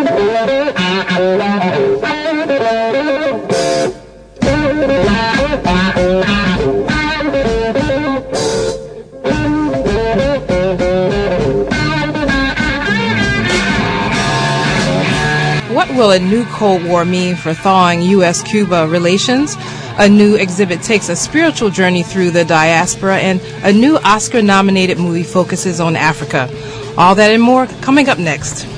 What will a new Cold War mean for thawing U.S.-Cuba relations? A new exhibit takes a spiritual journey through the diaspora, and a new Oscar-nominated movie focuses on Africa. All that and more coming up next.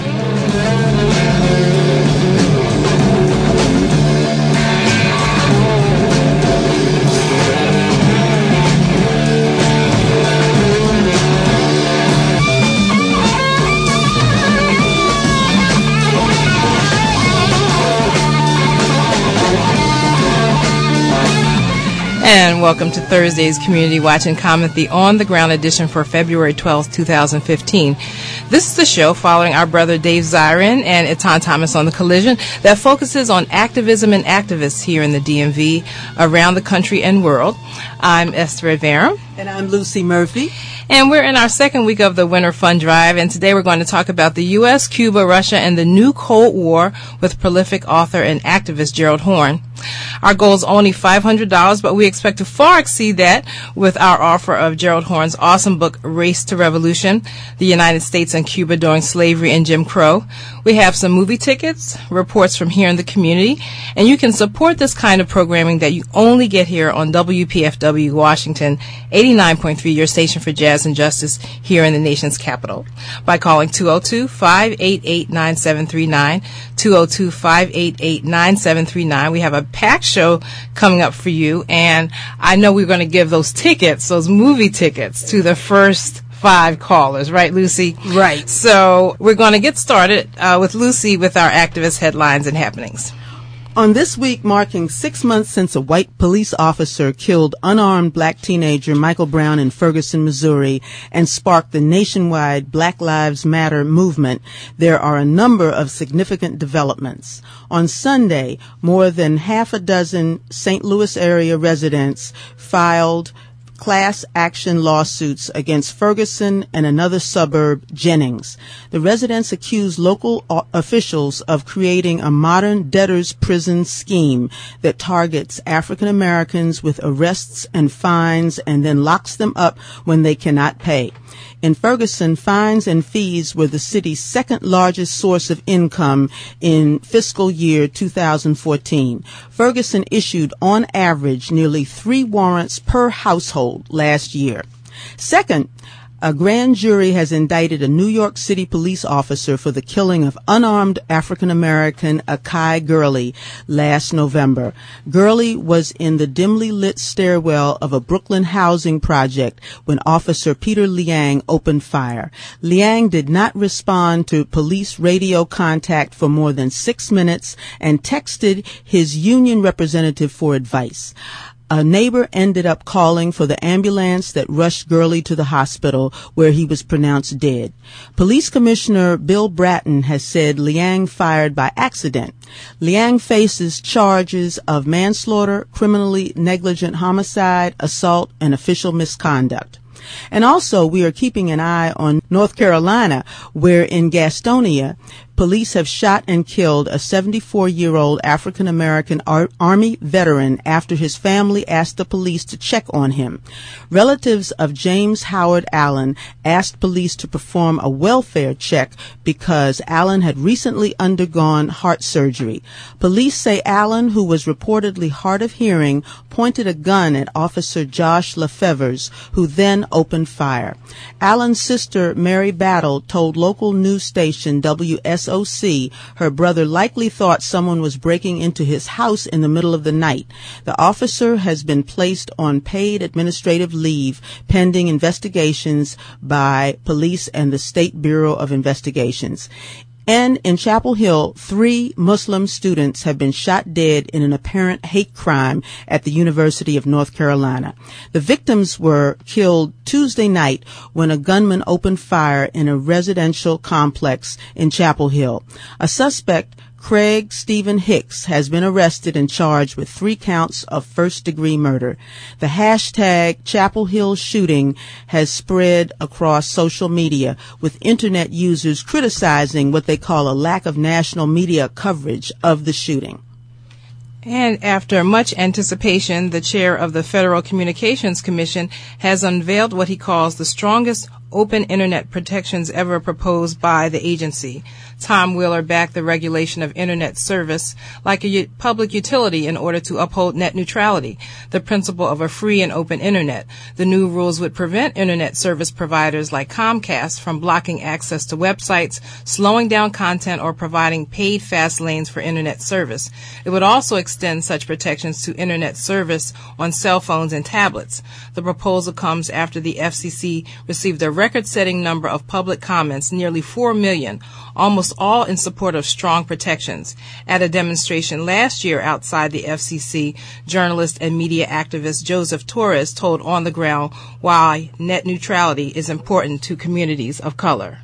And welcome to Thursday's Community Watch and Comment, the on-the-ground edition for February 12th, 2015. This is the show following our brother Dave Zirin and Etan Thomas on the Collision that focuses on activism and activists here in the DMV, around the country and world. I'm Esther Rivera. And I'm Lucy Murphy. And we're in our second week of the Winter Fund Drive, and today we're going to talk about the U.S., Cuba, Russia, and the new Cold War with prolific author and activist Gerald Horne. Our goal is only $500, but we expect to far exceed that with our offer of Gerald Horne's awesome book, Race to Revolution, The United States and Cuba During Slavery and Jim Crow. We have some movie tickets, reports from here in the community, and you can support this kind of programming that you only get here on WPFW Washington, 89.3, your station for jazz and justice here in the nation's capital, by calling 202-588-9739, 202-588-9739. We have a packed show coming up for you, and I know we're going to give those tickets, those movie tickets, to the first 5 callers, right, Lucy? Right. So we're going to get started with Lucy with our activist headlines and happenings. On this week marking 6 months since a white police officer killed unarmed black teenager Michael Brown in Ferguson, Missouri, and sparked the nationwide Black Lives Matter movement, there are a number of significant developments. On Sunday, more than half a dozen St. Louis area residents filed class action lawsuits against Ferguson and another suburb, Jennings. The residents accused local officials of creating a modern debtor's prison scheme that targets African Americans with arrests and fines and then locks them up when they cannot pay. In Ferguson, fines and fees were the city's second largest source of income in fiscal year 2014. Ferguson issued, on average, nearly 3 warrants per household last year. Second, a grand jury has indicted a New York City police officer for the killing of unarmed African-American Akai Gurley last November. Gurley was in the dimly lit stairwell of a Brooklyn housing project when Officer Peter Liang opened fire. Liang did not respond to police radio contact for more than 6 minutes and texted his union representative for advice. A neighbor ended up calling for the ambulance that rushed Gurley to the hospital, where he was pronounced dead. Police Commissioner Bill Bratton has said Liang fired by accident. Liang faces charges of manslaughter, criminally negligent homicide, assault, and official misconduct. And also, we are keeping an eye on North Carolina, where in Gastonia, police have shot and killed a 74-year-old African-American Army veteran after his family asked the police to check on him. Relatives of James Howard Allen asked police to perform a welfare check because Allen had recently undergone heart surgery. Police say Allen, who was reportedly hard of hearing, pointed a gun at Officer Josh Lefevers, who then opened fire. Allen's sister, Mary Battle, told local news station WSOC her brother likely thought someone was breaking into his house in the middle of the night. The officer has been placed on paid administrative leave pending investigations by police and the State Bureau of Investigations. And in Chapel Hill, 3 Muslim students have been shot dead in an apparent hate crime at the University of North Carolina. The victims were killed Tuesday night when a gunman opened fire in a residential complex in Chapel Hill. A suspect Craig Stephen Hicks has been arrested and charged with 3 counts of first-degree murder. The hashtag Chapel Hill shooting has spread across social media, with internet users criticizing what they call a lack of national media coverage of the shooting. And after much anticipation, the chair of the Federal Communications Commission has unveiled what he calls the strongest open internet protections ever proposed by the agency. Tom Wheeler backed the regulation of internet service like a public utility in order to uphold net neutrality, the principle of a free and open internet. The new rules would prevent internet service providers like Comcast from blocking access to websites, slowing down content, or providing paid fast lanes for internet service. It would also extend such protections to internet service on cell phones and tablets. The proposal comes after the FCC received a record-setting number of public comments, nearly 4 million, almost all in support of strong protections. At a demonstration last year outside the FCC, journalist and media activist Joseph Torres told On the Ground why net neutrality is important to communities of color.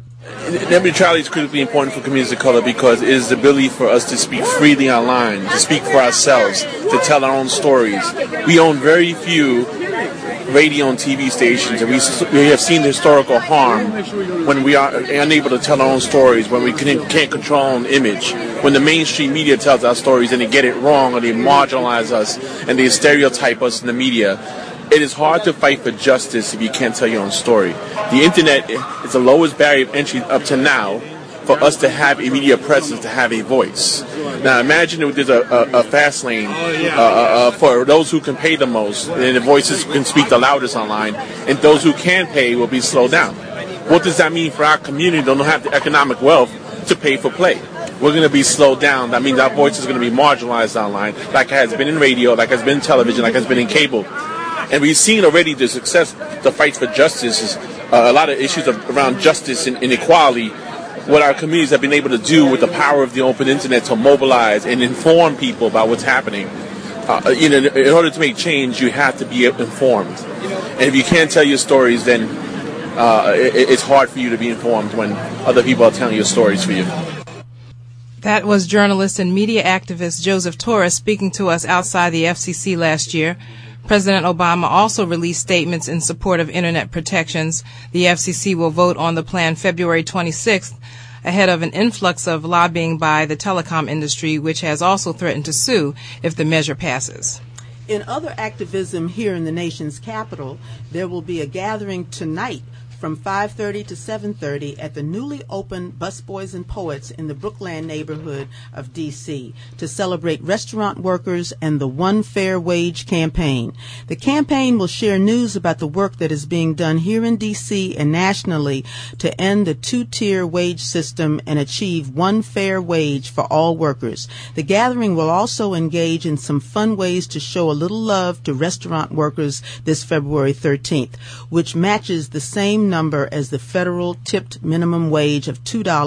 Net neutrality is critically important for communities of color because it is the ability for us to speak freely online, to speak for ourselves, to tell our own stories. We own very few radio and TV stations, and we have seen the historical harm when we are unable to tell our own stories, when we can't control our own image, when the mainstream media tells our stories and they get it wrong, or they marginalize us and they stereotype us in the media. It is hard to fight for justice if you can't tell your own story. The internet is the lowest barrier of entry up to now for us to have a media presence, to have a voice. Now imagine if there's a fast lane for those who can pay the most, and the voices can speak the loudest online, and those who can pay will be slowed down. What does that mean for our community that don't have the economic wealth to pay for play? We're going to be slowed down. That means our voice is going to be marginalized online, like it has been in radio, like it has been in television, like it has been in cable. And we've seen already the success, the fight for justice, is a lot of issues around justice and inequality, what our communities have been able to do with the power of the open internet to mobilize and inform people about what's happening. In order to make change, you have to be informed. And if you can't tell your stories, then it's hard for you to be informed when other people are telling your stories for you. That was journalist and media activist Joseph Torres speaking to us outside the FCC last year. President Obama also released statements in support of internet protections. The FCC will vote on the plan February 26th, ahead of an influx of lobbying by the telecom industry, which has also threatened to sue if the measure passes. In other activism here in the nation's capital, there will be a gathering tonight from 5:30 to 7:30 at the newly opened Busboys and Poets in the Brookland neighborhood of D.C. to celebrate restaurant workers and the One Fair Wage campaign. The campaign will share news about the work that is being done here in D.C. and nationally to end the two-tier wage system and achieve one fair wage for all workers. The gathering will also engage in some fun ways to show a little love to restaurant workers this February 13th, which matches the same number as the federal tipped minimum wage of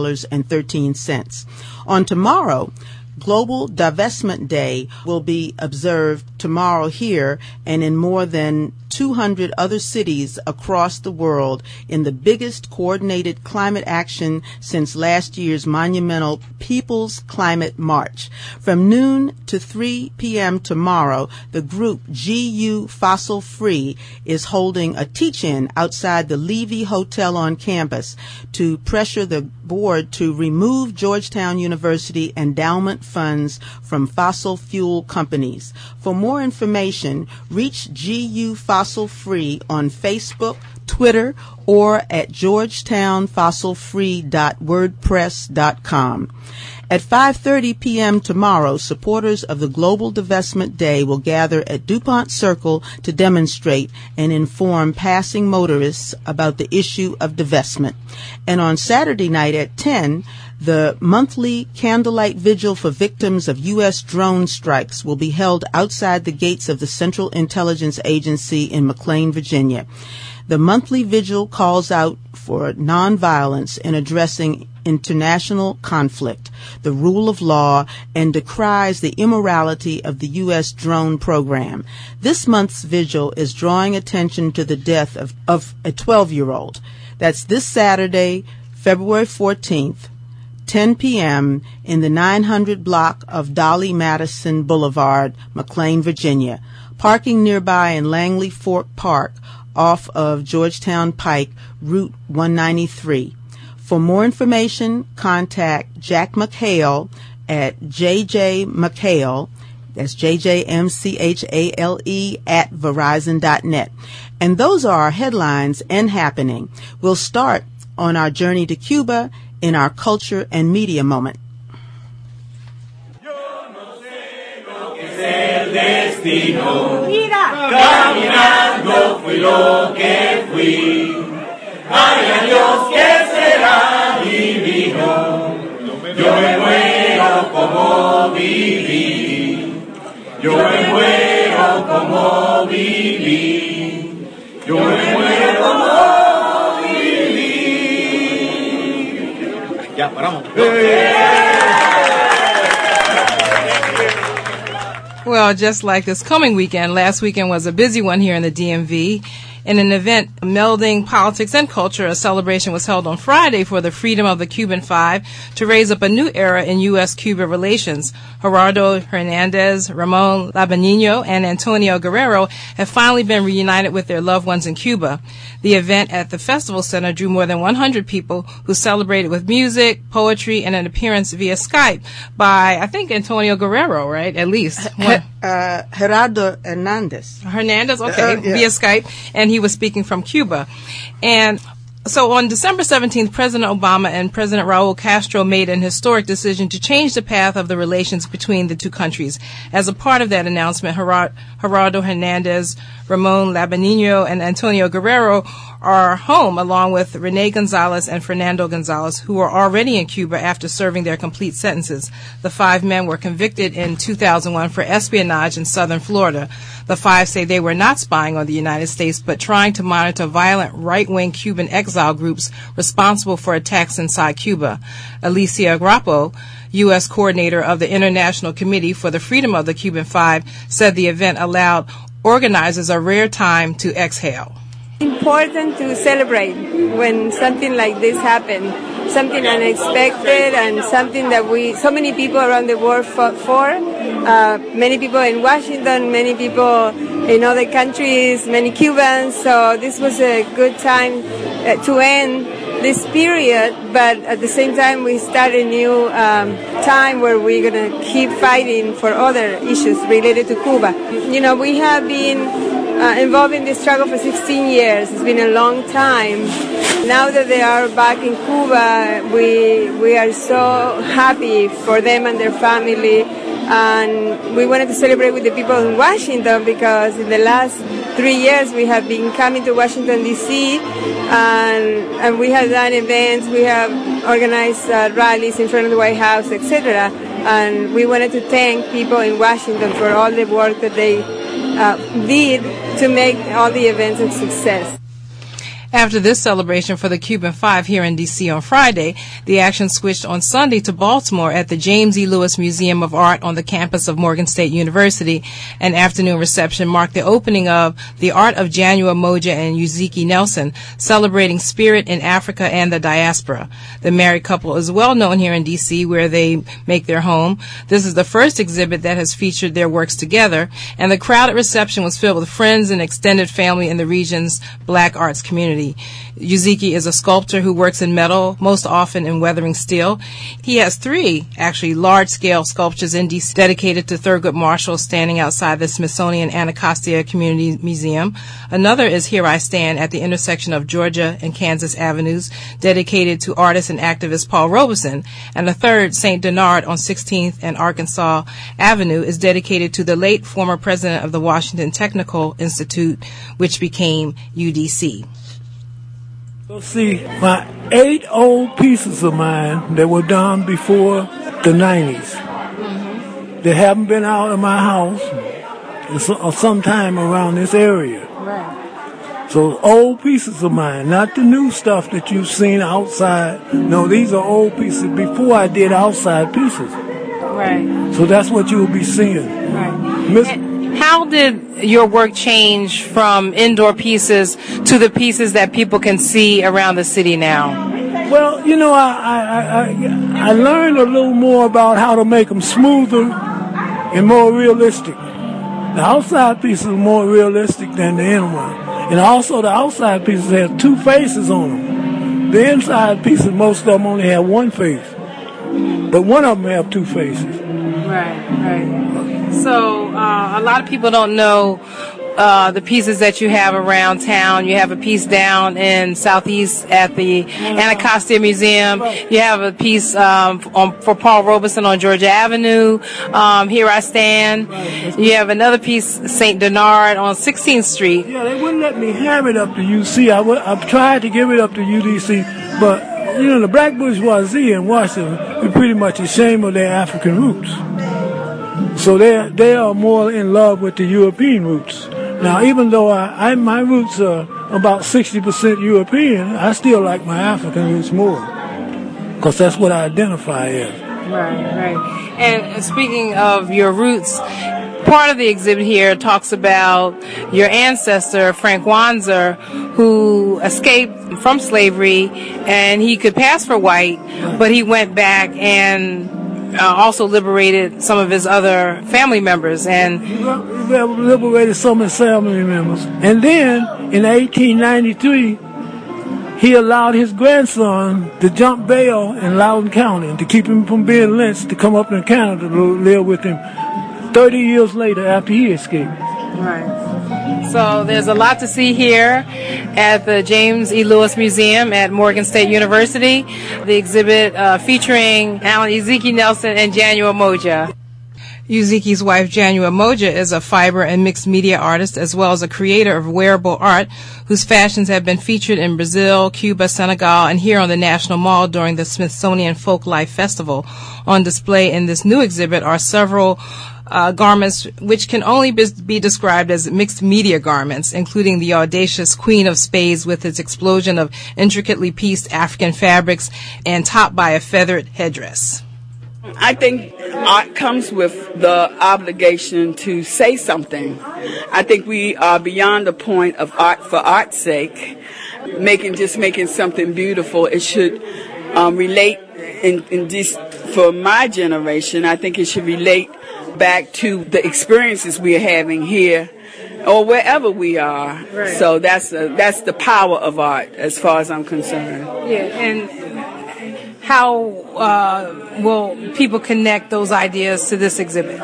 $2.13. On tomorrow, Global Divestment Day will be observed tomorrow here and in more than 200 other cities across the world in the biggest coordinated climate action since last year's monumental People's Climate March. From noon to 3 p.m. tomorrow, the group GU Fossil Free is holding a teach-in outside the Levy Hotel on campus to pressure the board to remove Georgetown University endowment funds from fossil fuel companies. For more information, reach GU Fossil Free on Facebook, Twitter, or at georgetownfossilfree.wordpress.com. At 5:30 p.m. tomorrow, supporters of the Global Divestment Day will gather at DuPont Circle to demonstrate and inform passing motorists about the issue of divestment. And on Saturday night at 10, the monthly candlelight vigil for victims of U.S. drone strikes will be held outside the gates of the Central Intelligence Agency in McLean, Virginia. The monthly vigil calls out for nonviolence in addressing international conflict, the rule of law, and decries the immorality of the U.S. drone program. This month's vigil is drawing attention to the death of a 12-year-old. That's this Saturday, February 14th, 10 p.m. in the 900 block of Dolly Madison Boulevard, McLean, Virginia. Parking nearby in Langley Fork Park off of Georgetown Pike, Route 193. For more information, contact Jack McHale at JJMcHale, that's JJMCHALE at Verizon.net. And those are our headlines and happening. We'll start on our journey to Cuba in our culture and media moment. Caminando fui lo que fui. Ay, adiós, ¿qué será divino? Yo me muero como viví. Yo me muero como viví. Yo me muero como viví. Ya, paramos. Well, just like this coming weekend, last weekend was a busy one here in the DMV. In an event melding politics and culture, a celebration was held on Friday for the freedom of the Cuban Five to raise up a new era in U.S.-Cuba relations. Gerardo Hernandez, Ramon Labanino, and Antonio Guerrero have finally been reunited with their loved ones in Cuba. The event at the Festival Center drew more than 100 people who celebrated with music, poetry, and an appearance via Skype by, I think, Antonio Guerrero, right? At least. Gerardo Hernandez. Hernandez, okay, Yeah. via Skype. And he was speaking from Cuba. And so on December 17th, President Obama and President Raul Castro made an historic decision to change the path of the relations between the two countries. As a part of that announcement, Gerardo Hernandez, Ramon Labanino, and Antonio Guerrero are home, along with Rene Gonzalez and Fernando Gonzalez, who are already in Cuba after serving their complete sentences. The five men were convicted in 2001 for espionage in southern Florida. The five say they were not spying on the United States, but trying to monitor violent right-wing Cuban exile groups responsible for attacks inside Cuba. Alicia Grappo, U.S. coordinator of the International Committee for the Freedom of the Cuban Five, said the event allowed organizers a rare time to exhale. Important to celebrate when something like this happens, something unexpected and something that so many people around the world fought for. Many people in Washington, many people in other countries, many Cubans. So this was a good time to end this period, but at the same time we start a new time where we're going to keep fighting for other issues related to Cuba. You know, we have been involved in this struggle for 16 years. It's been a long time. Now that they are back in Cuba, we are so happy for them and their family. And we wanted to celebrate with the people in Washington because in the last 3 years we have been coming to Washington, D.C. and we have done events, we have organized rallies in front of the White House, etc. And we wanted to thank people in Washington for all the work that they did to make all the events a success. After this celebration for the Cuban Five here in D.C. on Friday, the action switched on Sunday to Baltimore at the James E. Lewis Museum of Art on the campus of Morgan State University. An afternoon reception marked the opening of The Art of Janua Moja and Uziki Nelson, celebrating spirit in Africa and the diaspora. The married couple is well known here in D.C., where they make their home. This is the first exhibit that has featured their works together, and the crowded reception was filled with friends and extended family in the region's black arts community. Uziki is a sculptor who works in metal, most often in weathering steel. He has three, actually, large-scale sculptures in DC dedicated to Thurgood Marshall standing outside the Smithsonian Anacostia Community Museum. Another is Here I Stand at the intersection of Georgia and Kansas Avenues, dedicated to artist and activist Paul Robeson. And the third, St. Denard on 16th and Arkansas Avenue, is dedicated to the late former president of the Washington Technical Institute, which became UDC. So see, my 8 old pieces of mine that were done before the 90s, they haven't been out of my house or sometime around this area. Right. So old pieces of mine, not the new stuff that you've seen outside. No, these are old pieces before I did outside pieces. Right. So that's what you'll be seeing. Right. How did your work change from indoor pieces to the pieces that people can see around the city now? Well, I learned a little more about how to make them smoother and more realistic. The outside pieces are more realistic than the inner one. And also the outside pieces have two faces on them. The inside pieces, most of them only have one face. But one of them have two faces. Right. So a lot of people don't know the pieces that you have around town. You have a piece down in Southeast at the Anacostia Museum. You have a piece for Paul Robeson on Georgia Avenue. Here I Stand. You have another piece, St. Bernard on 16th Street. Yeah, they wouldn't let me have it up to UC. I've tried to give it up to UDC, but the black bourgeoisie in Washington are pretty much ashamed of their African roots. So they are more in love with the European roots. Now, even though my roots are about 60% European, I still like my African roots more, because that's what I identify as. Right. And speaking of your roots, part of the exhibit here talks about your ancestor, Frank Wanzer, who escaped from slavery, and he could pass for white, but he went back and also liberated some of his other family members. And he liberated some of his family members. And then, in 1893, he allowed his grandson to jump bail in Loudoun County to keep him from being lynched, to come up in Canada to live with him 30 years later after he escaped. Right. So there's a lot to see here at the James E. Lewis Museum at Morgan State University. The exhibit featuring Alan Ezekiel Nelson and Janua Moja. Ezekiel's wife, Janua Moja, is a fiber and mixed media artist as well as a creator of wearable art whose fashions have been featured in Brazil, Cuba, Senegal, and here on the National Mall during the Smithsonian Folk Life Festival. On display in this new exhibit are several garments which can only be described as mixed media garments, including the audacious Queen of Spades with its explosion of intricately pieced African fabrics and topped by a feathered headdress. I think art comes with the obligation to say something. I think we are beyond the point of art for art's sake, making something beautiful. It should relate in this, for my generation, I think it should relate back to the experiences we are having here or wherever we are. Right. So that's the power of art as far as I'm concerned. Yeah, and how will people connect those ideas to this exhibit?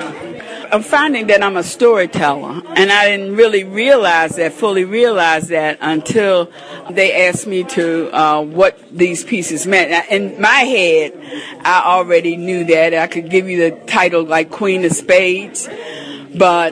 I'm finding that I'm a storyteller, and I didn't really fully realize that until they asked me to what these pieces meant. In my head, I already knew that. I could give you the title like Queen of Spades, but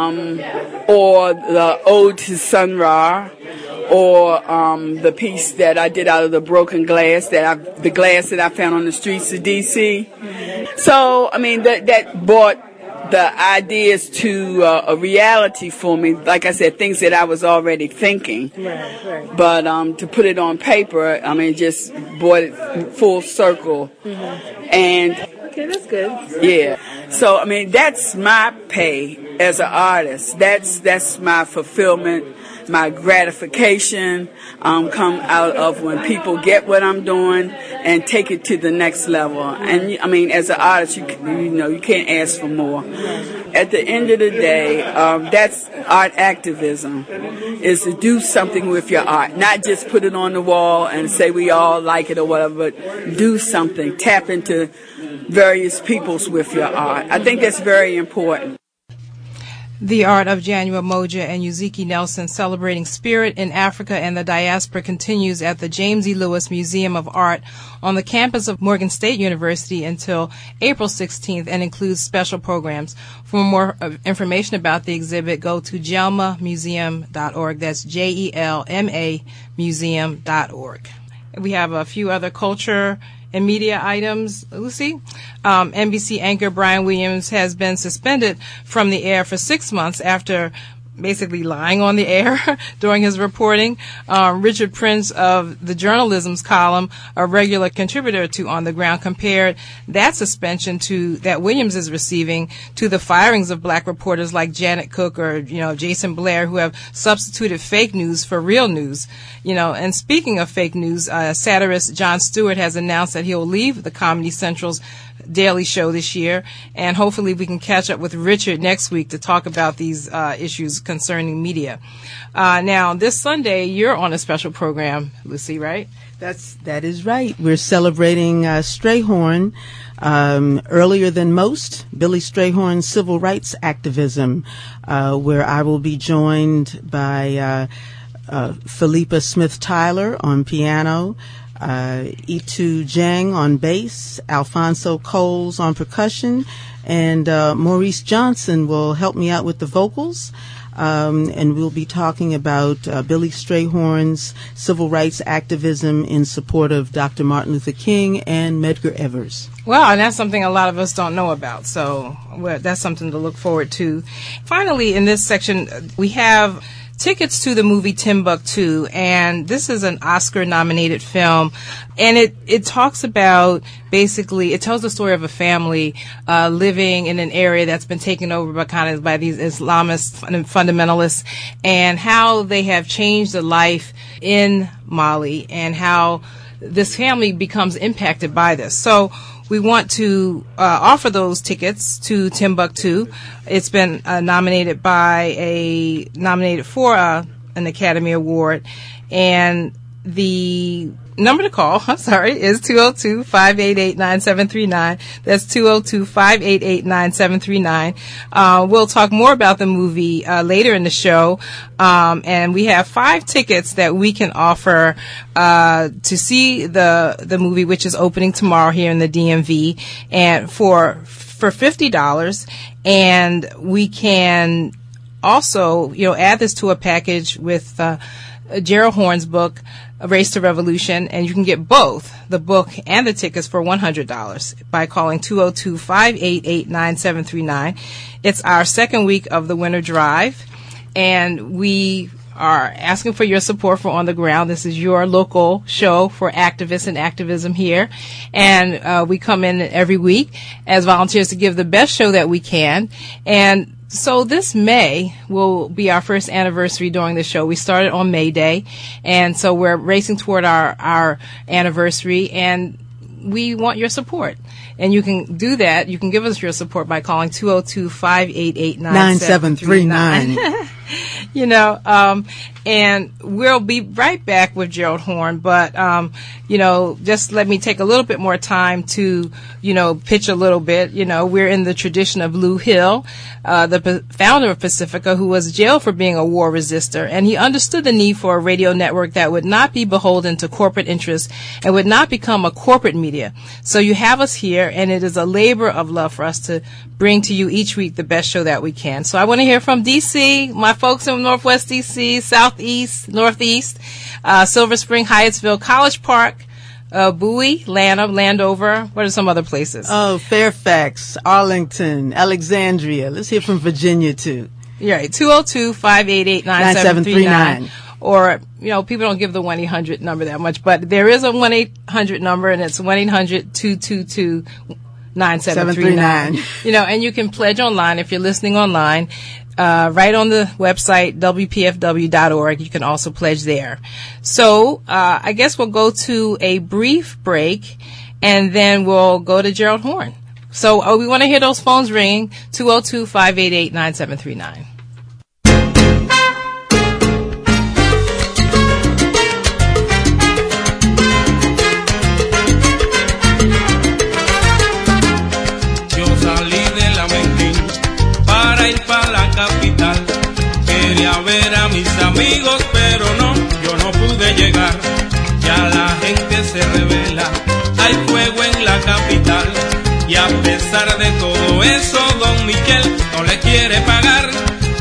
or the Ode to Sun Ra, or the piece that I did out of the broken glass, the glass that I found on the streets of D.C. So, I mean, that brought the ideas to a reality for me. Like I said, things that I was already thinking. Right. But to put it on paper, I mean, just brought it full circle. Mm-hmm. And okay, that's good. Yeah. So, I mean, that's my pay as an artist. That's my fulfillment, my gratification come out of when people get what I'm doing and take it to the next level. And I mean, as an artist, you can't ask for more. At the end of the day, that's art activism, is to do something with your art, not just put it on the wall and say we all like it or whatever, but do something, tap into various peoples with your art. I think that's very important. The art of Janua Moja and Ezekiel Nelson celebrating spirit in Africa and the diaspora continues at the James E. Lewis Museum of Art on the campus of Morgan State University until April 16th and includes special programs. For more information about the exhibit, go to jelmamuseum.org. That's JELMA museum.org. We have a few other culture and media items. Lucy, NBC anchor Brian Williams has been suspended from the air for 6 months after basically lying on the air during his reporting. Richard Prince of the Journalism's column, a regular contributor to On the Ground, compared that suspension that Williams is receiving to the firings of black reporters like Janet Cook or, Jason Blair, who have substituted fake news for real news. And speaking of fake news, satirist Jon Stewart has announced that he'll leave the Comedy Central's Daily Show this year, and hopefully we can catch up with Richard next week to talk about these issues concerning media. Now, this Sunday, you're on a special program, Lucy, right? That is right. We're celebrating Strayhorn. Earlier than most, Billy Strayhorn's civil rights activism, where I will be joined by Philippa Smith-Tyler on piano, Itu Jang on bass, Alfonso Coles on percussion, and Maurice Johnson will help me out with the vocals. And we'll be talking about Billy Strayhorn's civil rights activism in support of Dr. Martin Luther King and Medgar Evers. Well, and that's something a lot of us don't know about, so that's something to look forward to. Finally, in this section, we have tickets to the movie Timbuktu, and this is an Oscar-nominated film, and it talks about, basically, it tells the story of a family living in an area that's been taken over by these Islamist fundamentalists, and how they have changed the life in Mali, and how this family becomes impacted by this. So we want to offer those tickets to Timbuktu. It's been nominated for an Academy Award, and the number to call, is 202-588-9739. That's 202-588-9739. We'll talk more about the movie later in the show, and we have 5 tickets that we can offer to see the movie, which is opening tomorrow here in the DMV, and for $50, and we can also add this to a package with Gerald Horne's book, A Race to Revolution, and you can get both the book and the tickets for $100 by calling 202-588-9739. It's our second week of the Winter Drive, and we are asking for your support for On the Ground. This is your local show for activists and activism here, and we come in every week as volunteers to give the best show that we can. And so this May will be our first anniversary during the show. We started on May Day, and so we're racing toward our anniversary, and we want your support. And you can do that. You can give us your support by calling 202-588-9739. And we'll be right back with Gerald Horne, but, just let me take a little bit more time to, pitch a little bit. We're in the tradition of Lou Hill, the founder of Pacifica, who was jailed for being a war resistor, and he understood the need for a radio network that would not be beholden to corporate interests and would not become a corporate media. So you have us here, and it is a labor of love for us to bring to you each week the best show that we can. So I want to hear from D.C., my folks in Northwest D.C., Southeast, Northeast, Silver Spring, Hyattsville, College Park, Bowie, Lanham, Landover. What are some other places? Oh, Fairfax, Arlington, Alexandria. Let's hear from Virginia, too. Yeah, 202-588-9739. Or, people don't give the 1-800 number that much, but there is a 1-800 number, and it's 1-800-222-9739. And you can pledge online if you're listening online. Right on the website, WPFW.org. You can also pledge there. So, I guess we'll go to a brief break, and then we'll go to Gerald Horne. So, we want to hear those phones ringing, 202-588-9739. Quería ver a mis amigos, pero no, yo no pude llegar. Ya la gente se revela, hay fuego en la capital. Y a pesar de todo eso, don Miquel no le quiere pagar.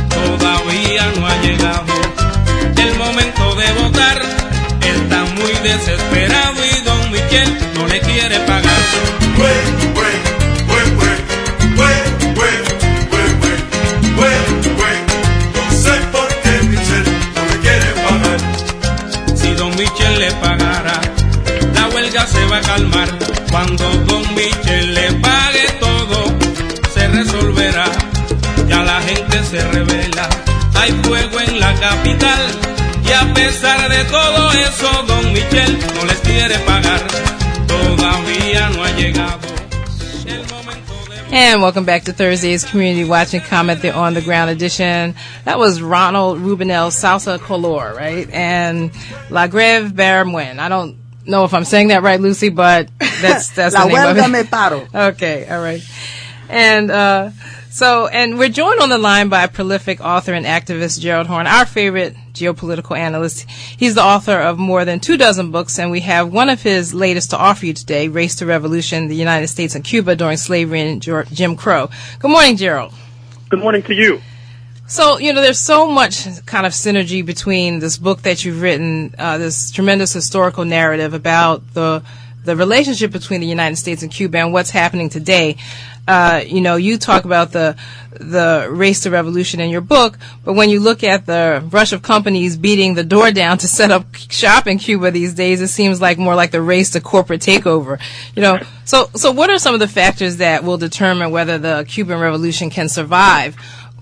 capital. Y a pesar de todo eso, don Michel no les quiere pagar. Todavía no ha llegado el momento de... And welcome back to Thursday's Community Watch and Comment, the On the Ground edition. That was Ronald Rubinel's Salsa Color, right? And La Greve Bermuen. I don't know if I'm saying that right, Lucy, but that's the name of it. Me paro. Okay, all right. And and we're joined on the line by prolific author and activist Gerald Horne, our favorite geopolitical analyst. He's the author of more than 24 books, and we have one of his latest to offer you today, Race to Revolution, the United States and Cuba During Slavery and Jim Crow. Good morning, Gerald. Good morning to you. So, there's so much kind of synergy between this book that you've written, this tremendous historical narrative about the relationship between the United States and Cuba and what's happening today. You talk about the race to revolution in your book, but when you look at the rush of companies beating the door down to set up shop in Cuba these days, it seems like more like the race to corporate takeover. So what are some of the factors that will determine whether the Cuban Revolution can survive?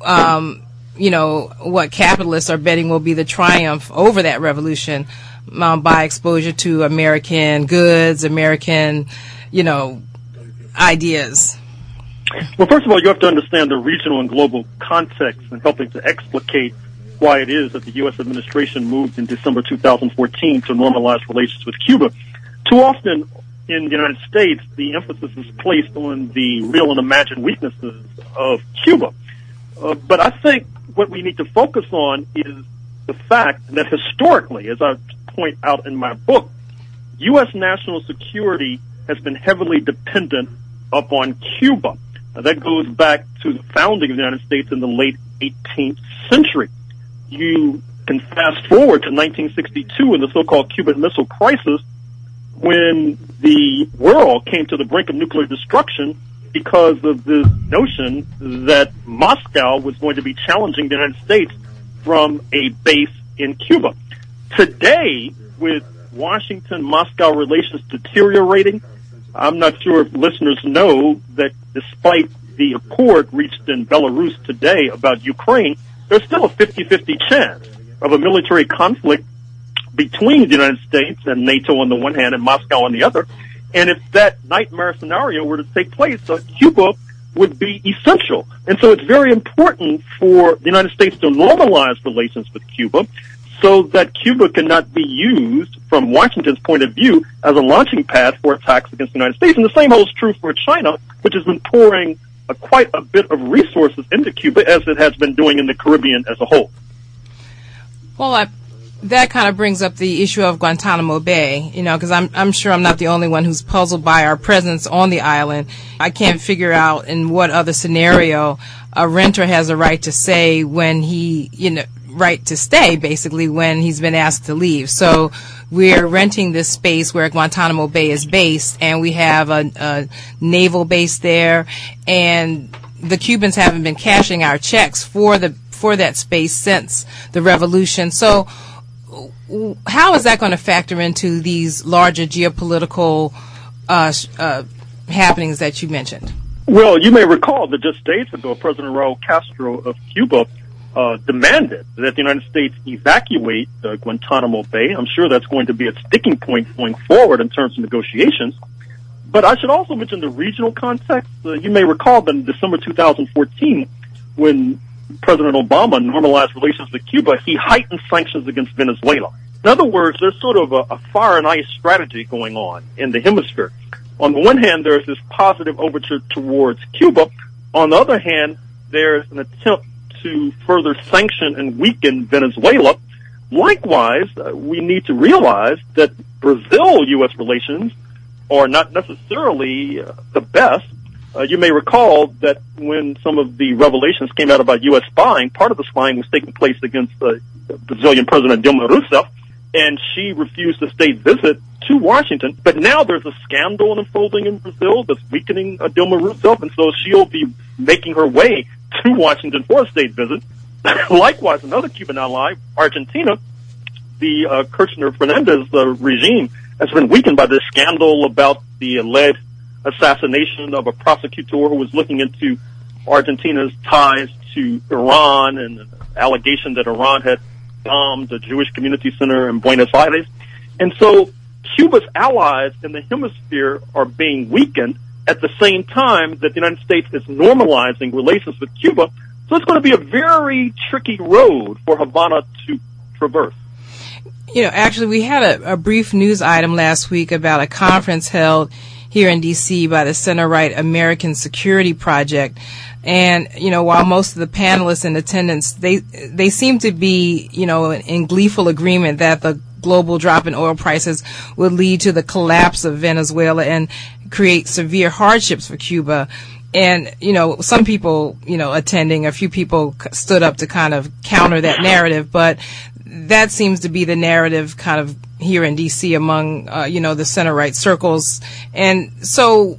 What capitalists are betting will be the triumph over that revolution by exposure to American goods, American, ideas. Well, first of all, you have to understand the regional and global context in helping to explicate why it is that the U.S. administration moved in December 2014 to normalize relations with Cuba. Too often in the United States, the emphasis is placed on the real and imagined weaknesses of Cuba. But I think what we need to focus on is the fact that historically, as I point out in my book, U.S. national security has been heavily dependent upon Cuba. That goes back to the founding of the United States in the late 18th century. You can fast forward to 1962 and the so-called Cuban Missile Crisis, when the world came to the brink of nuclear destruction because of the notion that Moscow was going to be challenging the United States from a base in Cuba. Today, with Washington-Moscow relations deteriorating, I'm not sure if listeners know that despite the accord reached in Belarus today about Ukraine, there's still a 50-50 chance of a military conflict between the United States and NATO on the one hand and Moscow on the other. And if that nightmare scenario were to take place, Cuba would be essential. And so it's very important for the United States to normalize relations with Cuba so that Cuba cannot be used, from Washington's point of view, as a launching pad for attacks against the United States. And the same holds true for China, which has been pouring quite a bit of resources into Cuba, as it has been doing in the Caribbean as a whole. Well, that kind of brings up the issue of Guantanamo Bay, because I'm sure I'm not the only one who's puzzled by our presence on the island. I can't figure out in what other scenario a renter has a right to say when right to stay, basically, when he's been asked to leave. So we're renting this space where Guantanamo Bay is based, and we have a naval base there, and the Cubans haven't been cashing our checks for that space since the revolution. So how is that going to factor into these larger geopolitical happenings that you mentioned? Well, you may recall that just days ago, President Raul Castro of Cuba demanded that the United States evacuate Guantanamo Bay. I'm sure that's going to be a sticking point going forward in terms of negotiations. But I should also mention the regional context. You may recall that in December 2014, when President Obama normalized relations with Cuba, he heightened sanctions against Venezuela. In other words, there's sort of a fire and ice strategy going on in the hemisphere. On the one hand, there's this positive overture towards Cuba. On the other hand, there's an attempt to further sanction and weaken Venezuela. Likewise, we need to realize that Brazil-U.S. relations are not necessarily the best. You may recall that when some of the revelations came out about U.S. spying, part of the spying was taking place against Brazilian President Dilma Rousseff, and she refused a state visit to Washington. But now there's a scandal unfolding in Brazil that's weakening Dilma Rousseff, and so she'll be making her way to Washington for a state visit. Likewise, another Cuban ally, Argentina, the Kirchner-Fernandez regime has been weakened by this scandal about the alleged assassination of a prosecutor who was looking into Argentina's ties to Iran and an allegation that Iran had bombed a Jewish community center in Buenos Aires. And so Cuba's allies in the hemisphere are being weakened at the same time that the United States is normalizing relations with Cuba. So it's going to be a very tricky road for Havana to traverse. You know, actually, we had a brief news item last week about a conference held here in D.C. by the center-right American Security Project. And, you know, while most of the panelists in attendance, they seem to be, you know, in gleeful agreement that the global drop in oil prices would lead to the collapse of Venezuela and create severe hardships for Cuba. And, you know, some people, you know, attending, a few people stood up to kind of counter that narrative, but that seems to be the narrative kind of here in D.C. among, you know, the center-right circles. And so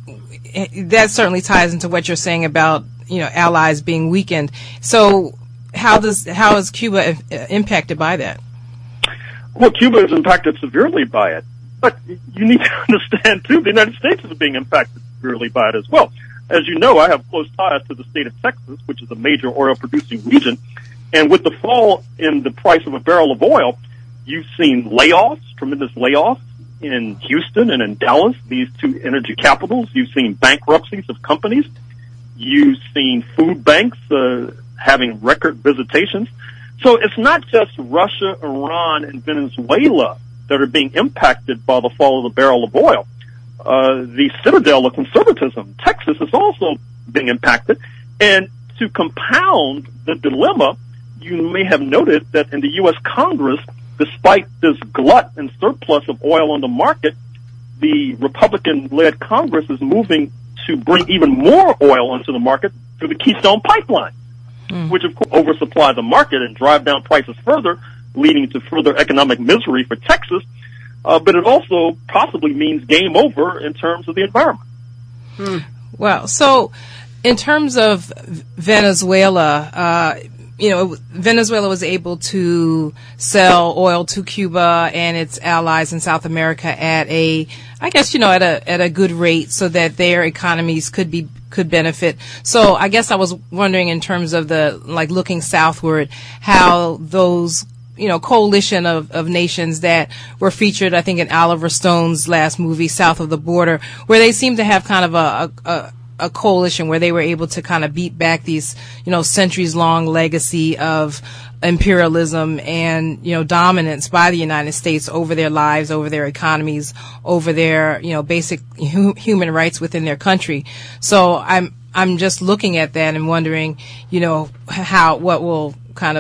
that certainly ties into what you're saying about, you know, allies being weakened. So how is Cuba impacted by that? Well, Cuba is impacted severely by it. But you need to understand, too, the United States is being impacted severely by it as well. As you know, I have close ties to the state of Texas, which is a major oil-producing region. And with the fall in the price of a barrel of oil, you've seen layoffs, tremendous layoffs in Houston and in Dallas, these two energy capitals. You've seen bankruptcies of companies. You've seen food banks having record visitations. So it's not just Russia, Iran, and Venezuela that are being impacted by the fall of the barrel of oil. The citadel of conservatism, Texas, is also being impacted. And to compound the dilemma, you may have noted that in the U.S. Congress, despite this glut and surplus of oil on the market, the Republican-led Congress is moving to bring even more oil onto the market through the Keystone Pipeline, which, of course, oversupply the market and drive down prices further, leading to further economic misery for Texas. But it also possibly means game over in terms of the environment. Well, so in terms of Venezuela, you know, Venezuela was able to sell oil to Cuba and its allies in South America at a good rate so that their economies could benefit. So I guess I was wondering in terms of looking southward, how those, you know, coalition of nations that were featured, I think, in Oliver Stone's last movie, South of the Border, where they seem to have kind of a coalition where they were able to kind of beat back these, you know, centuries-long legacy of imperialism and, you know, dominance by the United States over their lives, over their economies, over their, you know, basic human rights within their country. So I'm just looking at that and wondering, you know, what will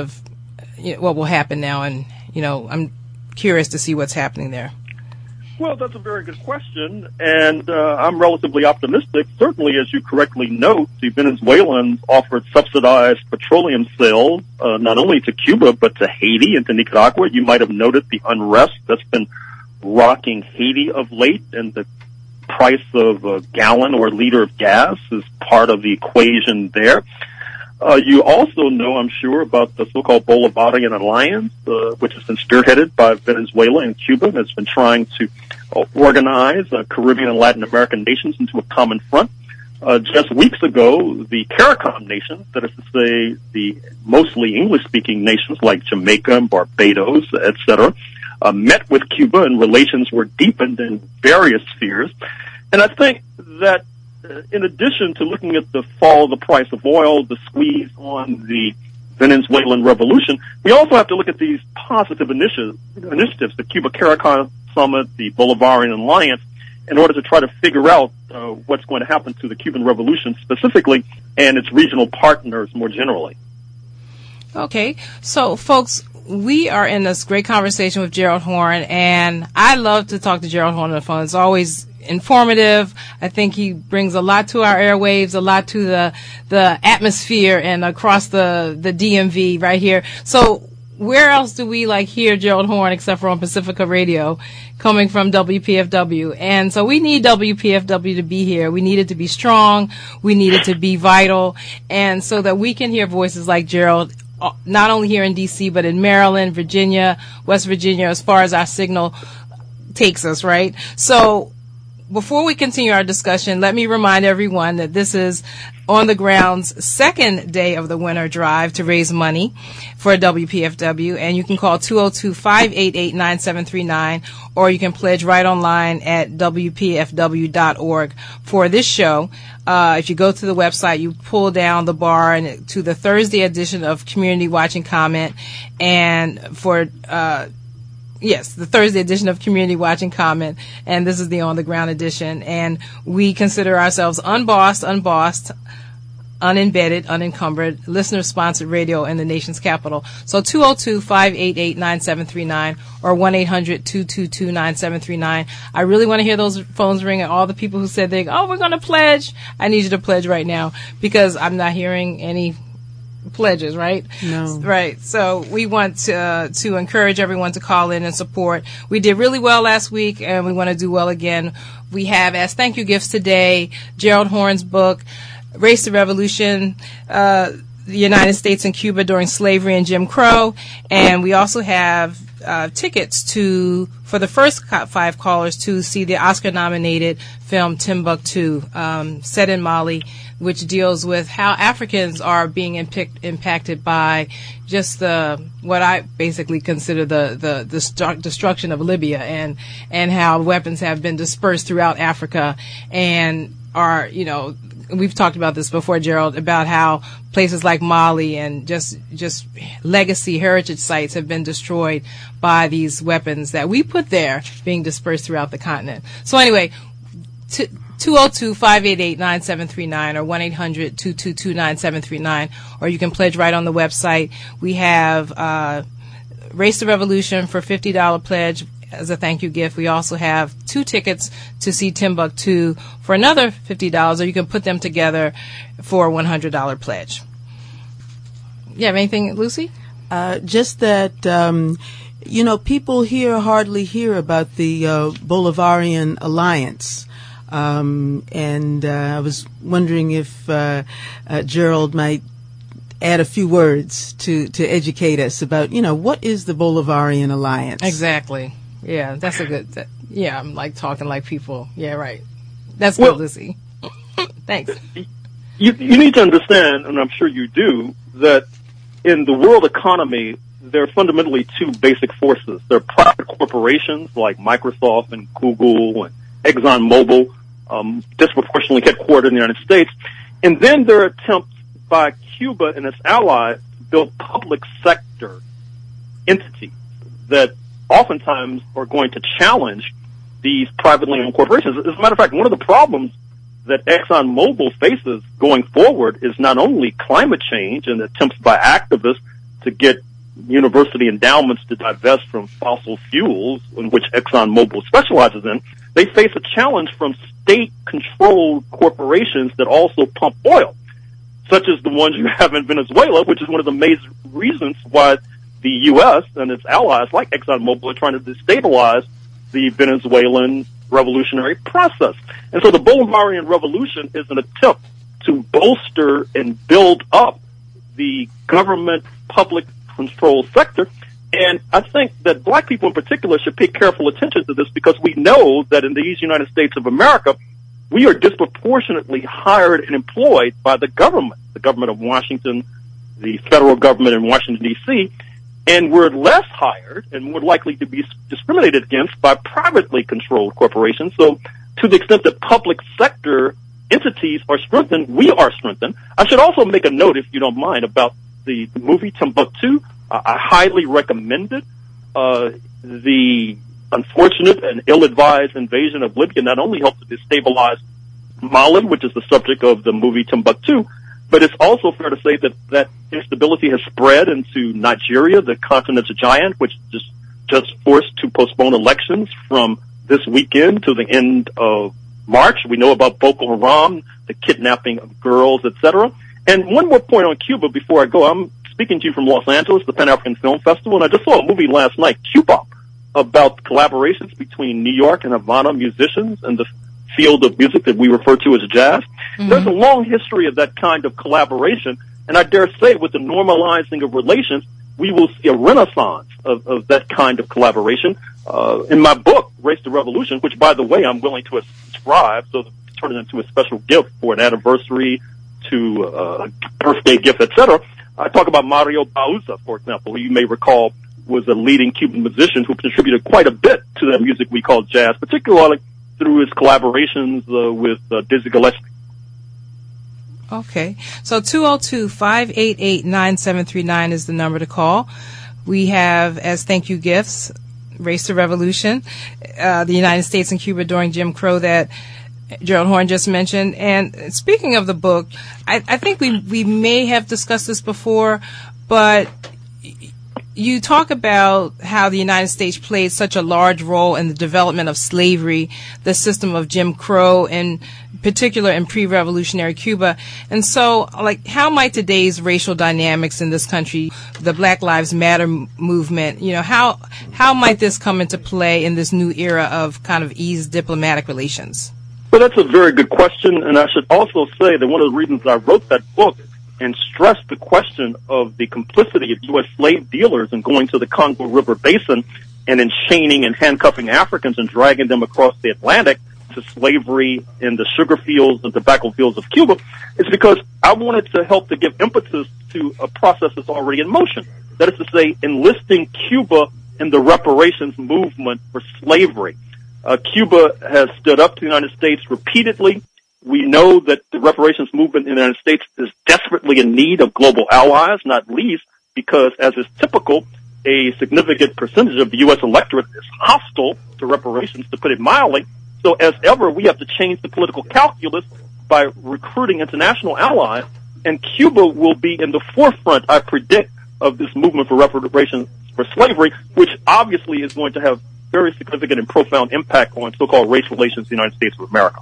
happen now, and, you know, I'm curious to see what's happening there. Well, that's a very good question, and I'm relatively optimistic. Certainly, as you correctly note, the Venezuelans offered subsidized petroleum sales not only to Cuba, but to Haiti and to Nicaragua. You might have noted the unrest that's been rocking Haiti of late, and the price of a gallon or a liter of gas is part of the equation there. You also know, I'm sure, about the so-called Bolivarian Alliance, which has been spearheaded by Venezuela and Cuba, and has been trying to organize Caribbean and Latin American nations into a common front. Just weeks ago, the CARICOM nations, that is to say the mostly English-speaking nations like Jamaica and Barbados, etc., met with Cuba, and relations were deepened in various spheres. And I think that in addition to looking at the fall of the price of oil, the squeeze on the Venezuelan revolution, we also have to look at these positive initiatives, the Cuba CARICOM Summit, the Bolivarian Alliance, in order to try to figure out what's going to happen to the Cuban Revolution specifically and its regional partners more generally. Okay, so folks, we are in this great conversation with Gerald Horne, and I love to talk to Gerald Horne on the phone. It's always informative. I think he brings a lot to our airwaves, a lot to the atmosphere and across the DMV right here. So where else do we hear Gerald Horne except for on Pacifica Radio coming from WPFW? And so we need WPFW to be here. We need it to be strong. We need it to be vital. And so that we can hear voices like Gerald, not only here in D.C., but in Maryland, Virginia, West Virginia, as far as our signal takes us, right? So before we continue our discussion, let me remind everyone that this is On the Ground's second day of the winter drive to raise money for WPFW, and you can call 202-588-9739, or you can pledge right online at WPFW.org for this show. If you go to the website, you pull down the bar and to the Thursday edition of Community Watch and Comment, and for yes, the Thursday edition of Community Watch and Comment, and this is the On the Ground edition. And we consider ourselves unbossed, unembedded, unencumbered, listener-sponsored radio in the nation's capital. So 202-588-9739 or 1-800-222-9739. I really want to hear those phones ring, and all the people who said we're going to pledge. I need you to pledge right now, because I'm not hearing any pledges, right? No. Right. So we want to encourage everyone to call in and support. We did really well last week, and we want to do well again. We have as thank you gifts today Gerald Horne's book, Race to Revolution, the United States and Cuba During Slavery and Jim Crow. And we also have tickets for the first 5 callers to see the Oscar-nominated film Timbuktu, set in Mali, which deals with how Africans are being impacted by just what I basically consider the destruction of Libya, and how weapons have been dispersed throughout Africa, and are, we've talked about this before, Gerald, about how places like Mali and just legacy heritage sites have been destroyed by these weapons that we put there, being dispersed throughout the continent. So anyway, 202-588-9739 or 1-800-222-9739, or you can pledge right on the website. We have Race to Revolution for $50 pledge as a thank you gift. We also have 2 tickets to see Timbuktu for another $50, or you can put them together for a $100 pledge. You have anything, Lucy? Just that, people here hardly hear about the Bolivarian Alliance. And I was wondering if Gerald might add a few words to educate us about, what is the Bolivarian Alliance? Exactly. Yeah, that's a good. I'm like talking like people. Yeah, right. That's good, Lucy. Thanks. You need to understand, and I'm sure you do, that in the world economy, there are fundamentally 2 basic forces. There are private corporations like Microsoft and Google and ExxonMobil, disproportionately headquartered in the United States. And then there are attempts by Cuba and its allies to build public sector entities that oftentimes are going to challenge these privately owned corporations. As a matter of fact, one of the problems that ExxonMobil faces going forward is not only climate change and attempts by activists to get university endowments to divest from fossil fuels, in which ExxonMobil specializes in. They face a challenge from state-controlled corporations that also pump oil, such as the ones you have in Venezuela, which is one of the major reasons why the U.S. and its allies, like ExxonMobil, are trying to destabilize the Venezuelan revolutionary process. And so the Bolivarian Revolution is an attempt to bolster and build up the government public control sector. And I think that black people in particular should pay careful attention to this, because we know that in these United States of America, we are disproportionately hired and employed by the government of Washington, the federal government in Washington, D.C., and we're less hired and more likely to be discriminated against by privately controlled corporations. So to the extent that public sector entities are strengthened, we are strengthened. I should also make a note, if you don't mind, about the movie Timbuktu. I highly recommend it. The unfortunate and ill-advised invasion of Libya not only helped to destabilize Mali, which is the subject of the movie Timbuktu, but it's also fair to say that instability has spread into Nigeria, the continent's giant, which just forced to postpone elections from this weekend to the end of March. We know about Boko Haram, the kidnapping of girls, etc. And one more point on Cuba before I go. I'm speaking to you from Los Angeles, the Pan-African Film Festival, and I just saw a movie last night, Q-Pop, about collaborations between New York and Havana musicians and the field of music that we refer to as jazz. Mm-hmm. There's a long history of that kind of collaboration, and I dare say with the normalizing of relations, we will see a renaissance of that kind of collaboration. In my book, Race to Revolution, which, by the way, I'm willing to subscribe, so turn it into a special gift for an anniversary, to a birthday gift, etc., I talk about Mario Bauza, for example, who you may recall was a leading Cuban musician who contributed quite a bit to the music we call jazz, particularly through his collaborations with Dizzy Gillespie. Okay. So 202-588-9739 is the number to call. We have as thank you gifts Race to Revolution, the United States and Cuba during Jim Crow that Gerald Horne just mentioned. And speaking of the book, I think we may have discussed this before, but you talk about how the United States played such a large role in the development of slavery, the system of Jim Crow, in particular in pre-revolutionary Cuba. And so, like, how might today's racial dynamics in this country, the Black Lives Matter movement, how might this come into play in this new era of kind of eased diplomatic relations? Well, that's a very good question, and I should also say that one of the reasons I wrote that book and stressed the question of the complicity of U.S. slave dealers in going to the Congo River Basin and enchaining and handcuffing Africans and dragging them across the Atlantic to slavery in the sugar fields and tobacco fields of Cuba, is because I wanted to help to give impetus to a process that's already in motion. That is to say, enlisting Cuba in the reparations movement for slavery. Cuba has stood up to the United States repeatedly. We know that the reparations movement in the United States is desperately in need of global allies, not least because, as is typical, a significant percentage of the U.S. electorate is hostile to reparations, to put it mildly. So, as ever, we have to change the political calculus by recruiting international allies, and Cuba will be in the forefront, I predict, of this movement for reparations for slavery, which obviously is going to have very significant and profound impact on so-called race relations in the United States of America.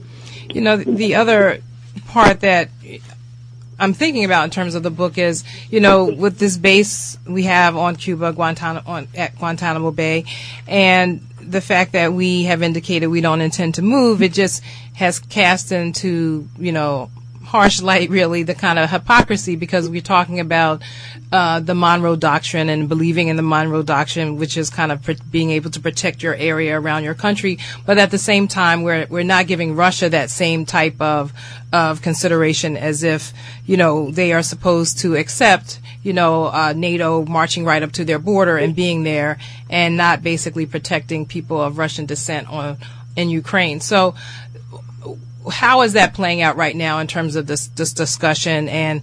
The other part that I'm thinking about in terms of the book is, with this base we have on Cuba, at Guantanamo Bay, and the fact that we have indicated we don't intend to move, it just has cast into, harsh light, really, the kind of hypocrisy, because we're talking about the Monroe Doctrine and believing in the Monroe Doctrine, which is kind of being able to protect your area around your country. But at the same time, we're not giving Russia that same type of consideration as if, they are supposed to accept, NATO marching right up to their border and being there and not basically protecting people of Russian descent in Ukraine. So how is that playing out right now in terms of this discussion and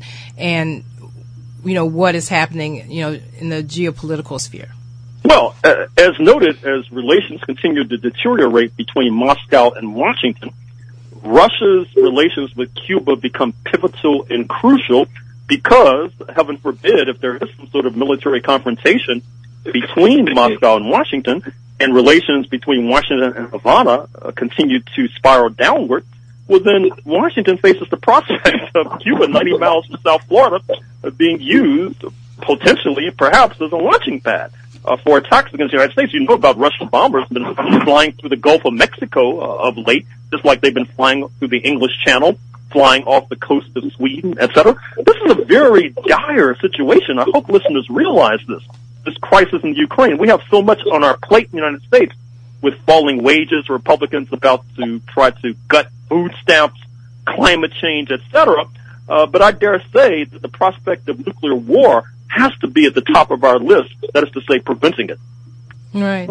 what is happening, in the geopolitical sphere? Well, as noted, as relations continue to deteriorate between Moscow and Washington, Russia's relations with Cuba become pivotal and crucial because, heaven forbid, if there is some sort of military confrontation between Moscow and Washington, and relations between Washington and Havana continue to spiral downward, well, then Washington faces the prospect of Cuba 90 miles from South Florida being used, potentially, perhaps, as a launching pad for attacks against the United States. You know about Russian bombers been flying through the Gulf of Mexico of late, just like they've been flying through the English Channel, flying off the coast of Sweden, etc. This is a very dire situation. I hope listeners realize this crisis in Ukraine. We have so much on our plate in the United States, with falling wages, Republicans about to try to gut food stamps, climate change, etc. But I dare say that the prospect of nuclear war has to be at the top of our list, that is to say, preventing it. Right.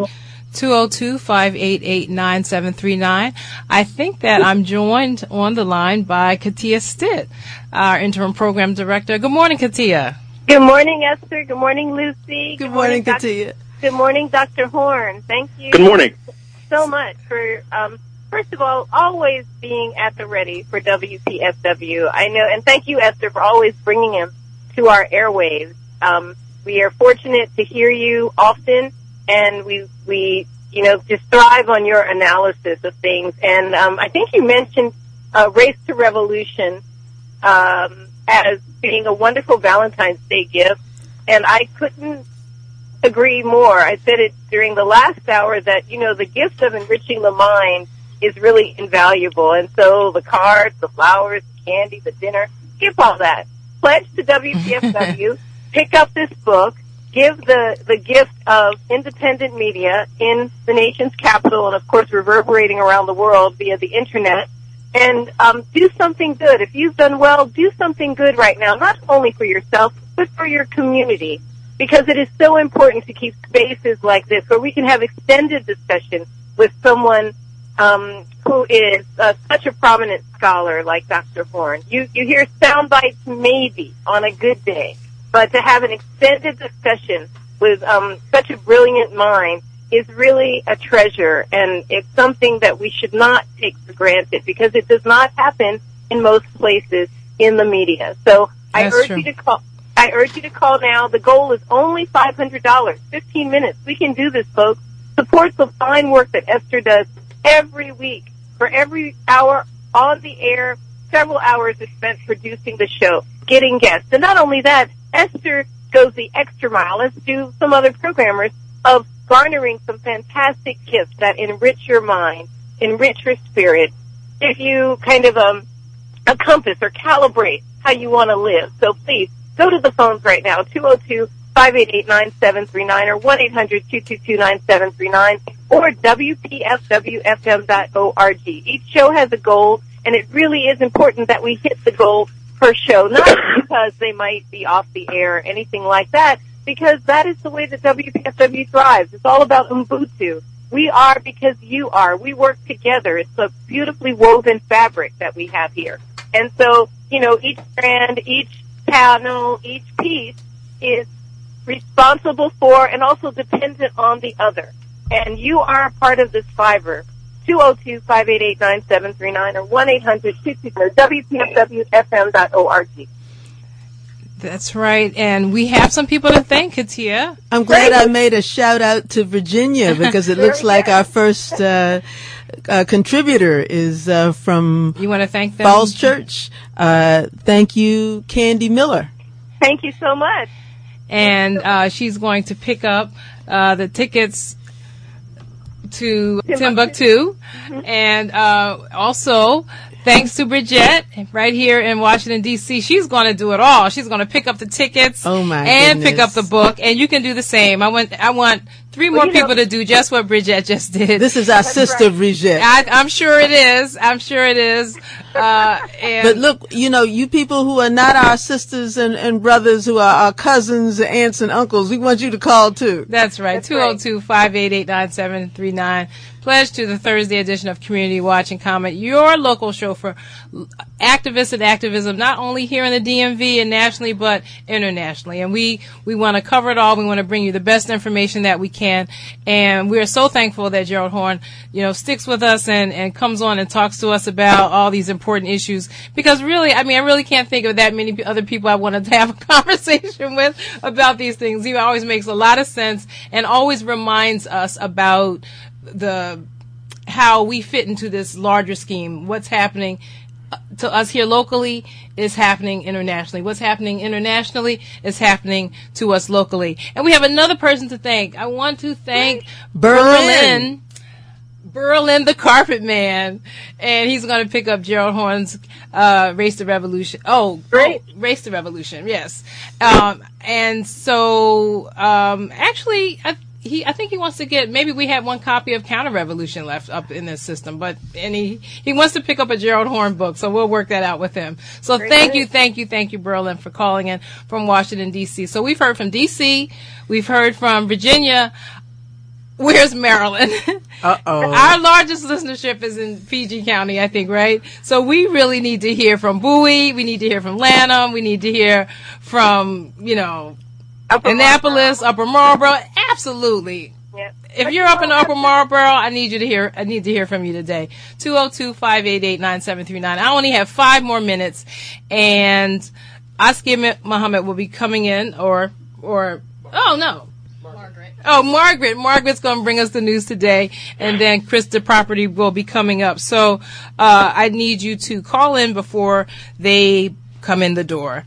202-588-9739. I think that I'm joined on the line by Katia Stitt, our interim program director. Good morning, Katia. Good morning, Esther. Good morning, Lucy. Good morning, Katia. Good morning, Dr. Horne. Thank you. Good morning. So much for, first of all, always being at the ready for WPSW. I know, and thank you, Esther, for always bringing him to our airwaves. We are fortunate to hear you often, and we just thrive on your analysis of things. And I think you mentioned Race to Revolution as being a wonderful Valentine's Day gift, and I couldn't agree more. I said it during the last hour that, the gift of enriching the mind is really invaluable. And so the cards, the flowers, the candy, the dinner, skip all that. Pledge to WPSW, pick up this book, give the gift of independent media in the nation's capital and, of course, reverberating around the world via the Internet. And do something good. If you've done well, do something good right now, not only for yourself, but for your community, because it is so important to keep spaces like this where we can have extended discussion with someone who is such a prominent scholar like Dr. Horn. You hear sound bites maybe on a good day, but to have an extended discussion with such a brilliant mind is really a treasure, and it's something that we should not take for granted because it does not happen in most places in the media. So I urge you to call. I urge you to call now. The goal is only $500, 15 minutes. We can do this, folks. Support the fine work that Esther does every week. For every hour on the air, several hours are spent producing the show, getting guests. And not only that, Esther goes the extra mile, as do some other programmers, of garnering some fantastic gifts that enrich your mind, enrich your spirit, give you kind of a compass or calibrate how you want to live. So please, go to the phones right now, 202-588-9739 or 1-800-222-9739 or WPFWFM.org. Each show has a goal, and it really is important that we hit the goal per show, not because they might be off the air or anything like that, because that is the way that WPFW thrives. It's all about Ubuntu. We are because you are. We work together. It's a beautifully woven fabric that we have here. And so, each strand, each panel, each piece is responsible for and also dependent on the other. And you are a part of this fiber. 202-588-9739 or 1-800-222-WPFWFM.org. That's right, and we have some people to thank, Katia. I'm glad I made a shout out to Virginia because it looks like our first contributor is from You want to thank them? Falls Church. Thank you, Candy Miller. Thank you so much. And she's going to pick up the tickets to Timbuktu. And also, thanks to Bridget right here in Washington, D.C. She's going to do it all. She's going to pick up the tickets and pick up the book. And you can do the same. I want 3 more people to do just what Bridget just did. This is our sister, Bridget. I'm sure it is. But look, you people who are not our sisters and brothers, who are our cousins, aunts, and uncles, we want you to call too. That's right. 202-588-9739. Pledge to the Thursday edition of Community Watch and Comment, your local show for activists and activism, not only here in the DMV and nationally, but internationally. And we want to cover it all. We want to bring you the best information that we can. And we're so thankful that Gerald Horn, sticks with us and comes on and talks to us about all these important issues. Because really, I really can't think of that many other people I wanted to have a conversation with about these things. He always makes a lot of sense and always reminds us about how we fit into this larger scheme. What's happening to us here locally is happening internationally. What's happening internationally is happening to us locally. And we have another person to thank. I want to thank Berlin the Carpet Man, and he's going to pick up Gerald Horn's Race to Revolution. Race to Revolution, yes. And so actually, I think he wants to get, maybe we have one copy of Counter Revolution left up in this system, and he wants to pick up a Gerald Horn book, so we'll work that out with him. So thank you, Berlin, for calling in from Washington, D.C. So we've heard from D.C., we've heard from Virginia. Where's Maryland? Our largest listenership is in PG County, I think, right? So we really need to hear from Bowie, we need to hear from Lanham, we need to hear from, Annapolis, Upper Marlboro, absolutely. Yeah. If you're up in Upper Marlboro, I need to hear from you today. 202-588-9739. I only have 5 more minutes, and Askia Muhammad will be coming in, Margaret. Margaret's going to bring us the news today, and then Krista Property will be coming up. So I need you to call in before they come in the door.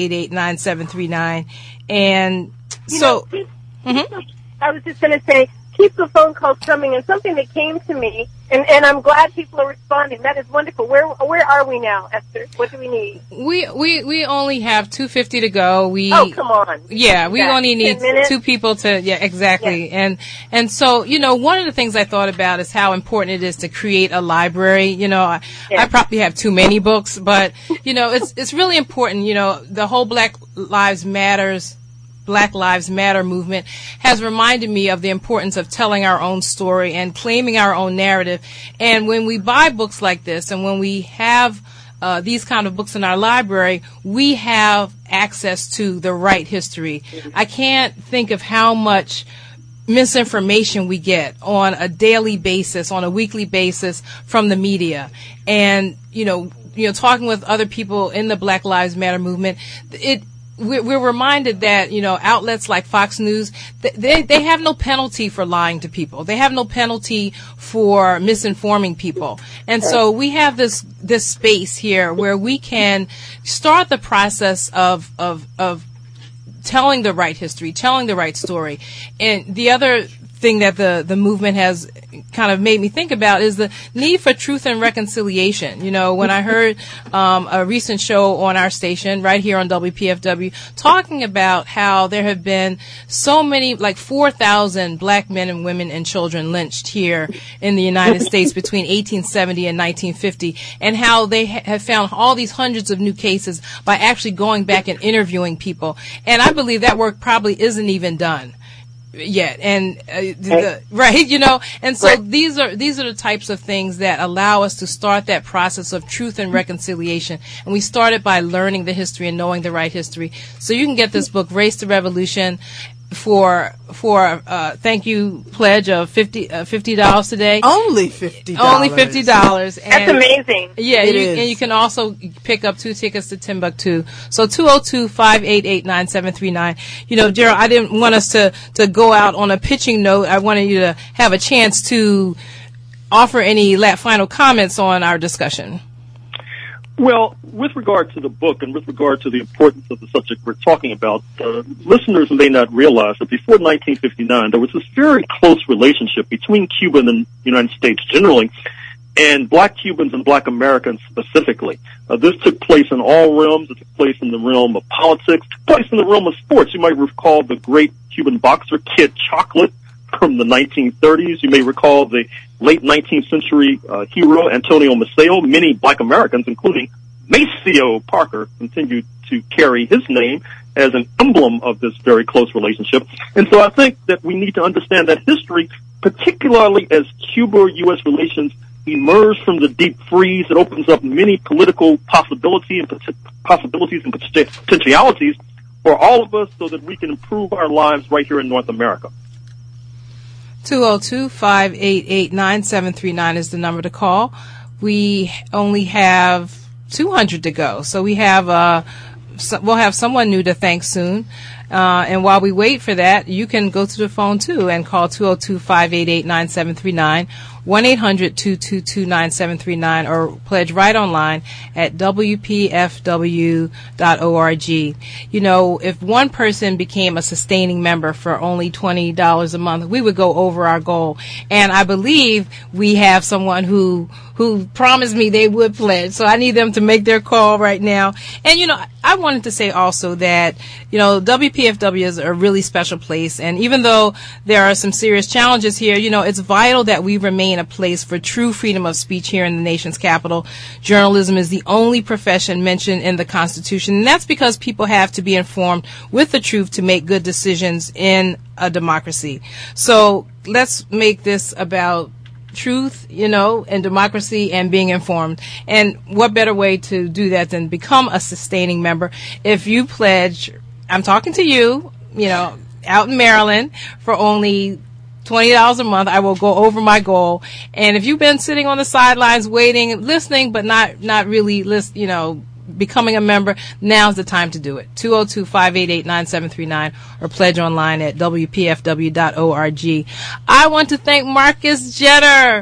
202-588-9739. And I was just going to say, keep the phone calls coming. And something that came to me, and I'm glad people are responding. That is wonderful. Where are we now, Esther? What do we need? We only have 250 to go. Oh, come on. Yeah, we only need 2 people to, exactly. Yes. And so, one of the things I thought about is how important it is to create a library. I probably have too many books, but, it's really important. The whole Black Lives Matter movement has reminded me of the importance of telling our own story and claiming our own narrative. And when we buy books like this, and when we have these kind of books in our library, we have access to the right history. I can't think of how much misinformation we get on a daily basis, on a weekly basis from the media. And, talking with other people in the Black Lives Matter movement, we're reminded that, outlets like Fox News, they have no penalty for lying to people. They have no penalty for misinforming people. And so we have this space here where we can start the process of telling the right history, telling the right story. And the other thing that the movement has kind of made me think about is the need for truth and reconciliation. When I heard a recent show on our station right here on WPFW talking about how there have been so many, like 4,000 black men and women and children lynched here in the United States between 1870 and 1950, and how they have found all these hundreds of new cases by actually going back and interviewing people. And I believe that work probably isn't even done yet. And and so these are the types of things that allow us to start that process of truth and reconciliation. And we started by learning the history and knowing the right history. So you can get this book, Race to Revolution, for thank you pledge of $50 today. Only $50. Only $50. That's amazing. Yeah, and you can also pick up 2 tickets to Timbuktu. So 202-588-9739. Gerald, I didn't want us to go out on a pitching note. I wanted you to have a chance to offer any final comments on our discussion. Well, with regard to the book and with regard to the importance of the subject we're talking about, listeners may not realize that before 1959, there was this very close relationship between Cuba and the United States generally, and black Cubans and black Americans specifically. This took place in all realms. It took place in the realm of politics, took place in the realm of sports. You might recall the great Cuban boxer Kid Chocolate from the 1930s. You may recall the late 19th century hero Antonio Maceo. Many black Americans, including Maceo Parker, continued to carry his name as an emblem of this very close relationship. And so I think that we need to understand that history, particularly as Cuba-U.S. relations emerge from the deep freeze, it opens up many political possibilities and potentialities for all of us so that we can improve our lives right here in North America. 202-588-9739 is the number to call. We only have 200 to go, so we'll have someone new to thank soon. And while we wait for that, you can go to the phone too and call 202-588-9739, 1-800-222-9739, or pledge right online at WPFW.org. If one person became a sustaining member for only $20 a month, we would go over our goal. And I believe we have someone who promised me they would pledge. So I need them to make their call right now. And, I wanted to say also that, WPFW is a really special place. And even though there are some serious challenges here, it's vital that we remain a place for true freedom of speech here in the nation's capital. Journalism is the only profession mentioned in the Constitution. And that's because people have to be informed with the truth to make good decisions in a democracy. So let's make this about truth, and democracy and being informed. And what better way to do that than become a sustaining member? If you pledge, I'm talking to you, out in Maryland, for only $20 a month, I will go over my goal. And if you've been sitting on the sidelines waiting, listening, but not really becoming a member, now's the time to do it. 202-588-9739 or pledge online at WPFW.org. I want to thank Marcus Jeter.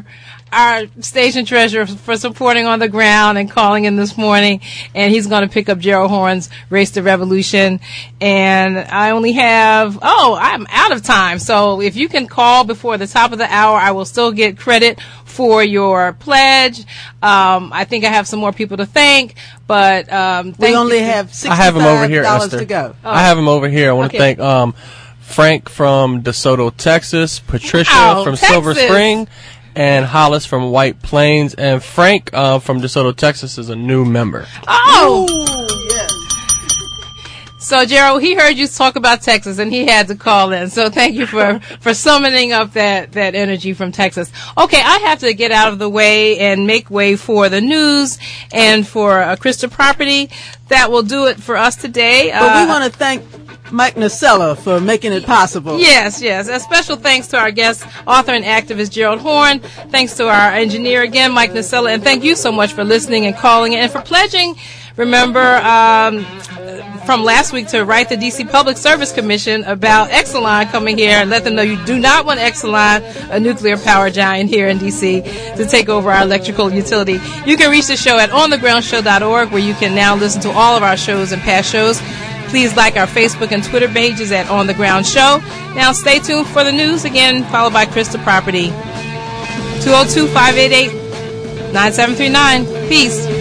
our station treasurer for supporting On the Ground and calling in this morning. And he's going to pick up Gerald Horn's Race to Revolution. And I only have, I'm out of time. So if you can call before the top of the hour, I will still get credit for your pledge. I think I have some more people to thank, but we only have $65 I have him over here, Esther. to go. I have him over here. I want to thank Frank from DeSoto, Texas, Patricia from Texas. Silver Spring, and Hollis from White Plains. And Frank from DeSoto, Texas is a new member. Oh! Ooh, yes. So, Gerald, he heard you talk about Texas, and he had to call in. So thank you for summoning up that energy from Texas. Okay, I have to get out of the way and make way for the news and for Krista Property. That will do it for us today. But we want to thank Mike Nacella for making it possible. Yes. A special thanks to our guest, author and activist Gerald Horn. Thanks to our engineer again, Mike Nacella. And thank you so much for listening and calling and for pledging. Remember, from last week to write the D.C. Public Service Commission about Exelon coming here and let them know you do not want Exelon, a nuclear power giant here in D.C., to take over our electrical utility. You can reach the show at onthegroundshow.org, where you can now listen to all of our shows and past shows. Please like our Facebook and Twitter pages at On The Ground Show. Now stay tuned for the news, again, followed by Krista Property. 202-588-9739. Peace.